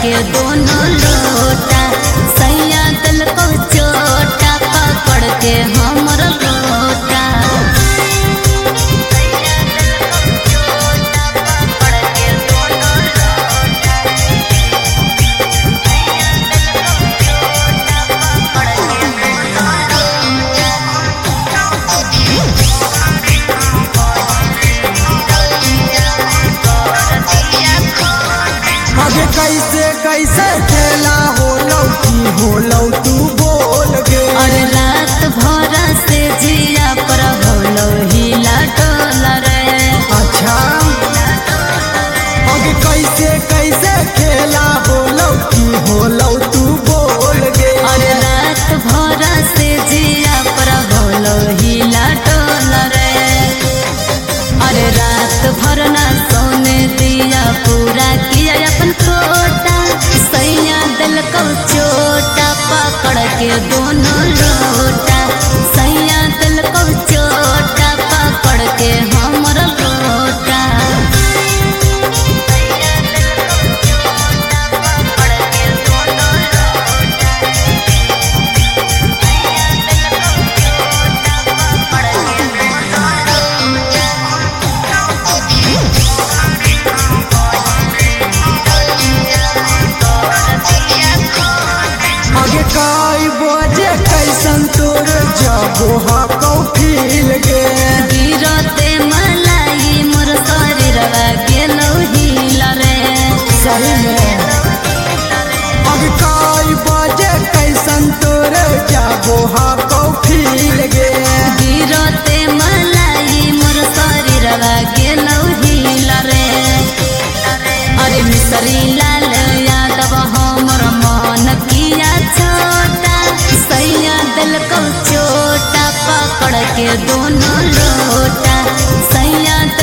के दोनों लोटा सैया दिल को चोटा पकड़ के हमर लोटा। अबे कैसे कैसे खेला होलो तू बोल गे। अरे रात भर से जिया पर होलो हिला डोला रे। अच्छा अबे कैसे कैसे खेला होलो तू बोल गे। अरे रात भर से जिया पर होलो हिला डोला रे। अरे रात भर ना सोने दिया पूरा किया अपन कोटा सैया दिल को चोटा पकड़ के दोनों लोटा सैया दिल को चोटा पकड़ के हमर लोटा। आगे काई बजे कैसन तोर जागो हाको फील गे। गिरते मलाई मोर शरीरवा गेलो हिला रे। सही में आगे काई बजे कैसन तोर जागो हाको फील गे। गिरते मलाई मोर शरीरवा गेलो हिला रे। अरे मिसरी लाल यादव हमर मन किया छोटा सैया दिल को चोटा पकड़ के दोनों लोटा सैया